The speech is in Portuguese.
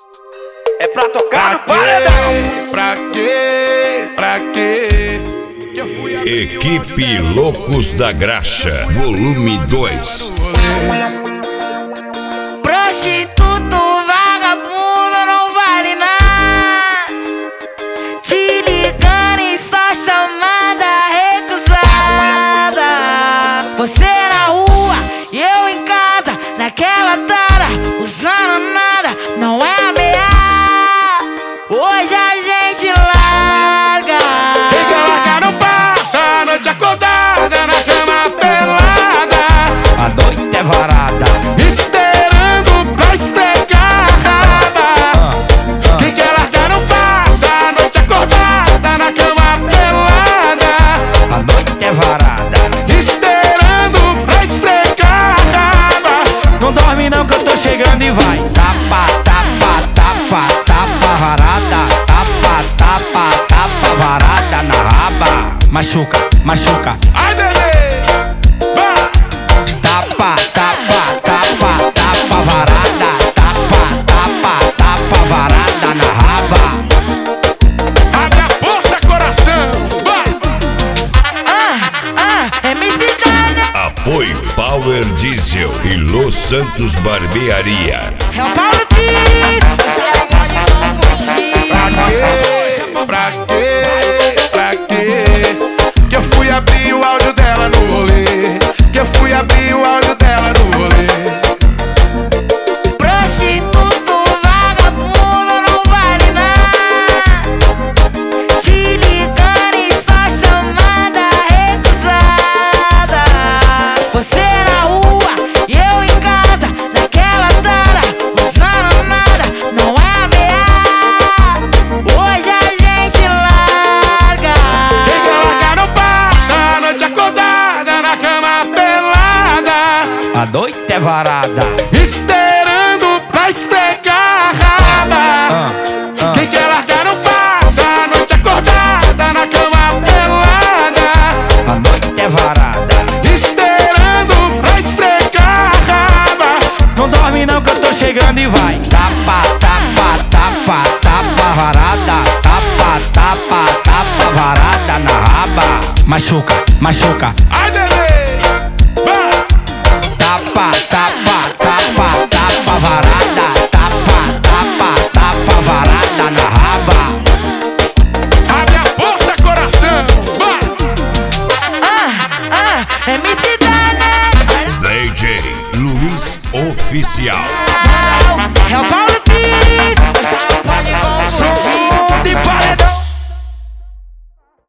É pra tocar no paredão. Pra quê? Pra quê? Equipe Loucos da Graxa, volume 2. Prostituto, vagabundo, não vale nada. Te ligando e só chamada recusada. Você na rua e eu em casa, naquela tara, usando nada, não é ameaça. Hoje a gente larga. Quem quer largar não passa a noite acordada na cama pelada. A noite é varada, Esperando pra esfregar a raba. Quem quer largar não passa a noite acordada na cama pelada. a noite é varada. Esperando pra esfregar a raba. Não dorme não que eu tô chegando e vai. Tapa, tapa, tapa, tapa varada. Tapa, tapa, tapa varada na raba. Machuca, machuca. Ai, bebê, vai. Tapa, tapa, tapa, tapa varada. Tapa, tapa, tapa varada na raba. Abre a porta, coração, vai. MC Dana, Apoio Power Diesel e Los Santos Barbearia. é o Paulo Kiss. Você pode não fugir. Pra quê? Pra quê? Que eu fui abrir o áudio dela no rolê. Que eu fui abrir o áudio dela no rolê. Prostituto, vagabundo, não vale nada. Te ligando e só chamada recusada. Você na rua e eu em casa, naquela tara, usando nada, não é ameaça. Hoje a gente larga. Quem quer largar não passa a noite acordada na cama pelada. A noite é varada. Esperando pra esfregar a raba. Quem quer largar não passa a noite acordada na cama pelada. A noite é varada. Esperando pra esfregar a raba. Não dorme não que eu tô chegando e vai. Tapa, tapa, tapa, tapa varada. Tapa, tapa, tapa varada na raba. Machuca, machuca. Ai, bebê, vai. Tapa, tapa, tapa, tapa varada. Tapa, tapa, tapa varada na raba. Abre a porta, coração, vai. MC Dana, DJ Luiz Oficial. é o Paulo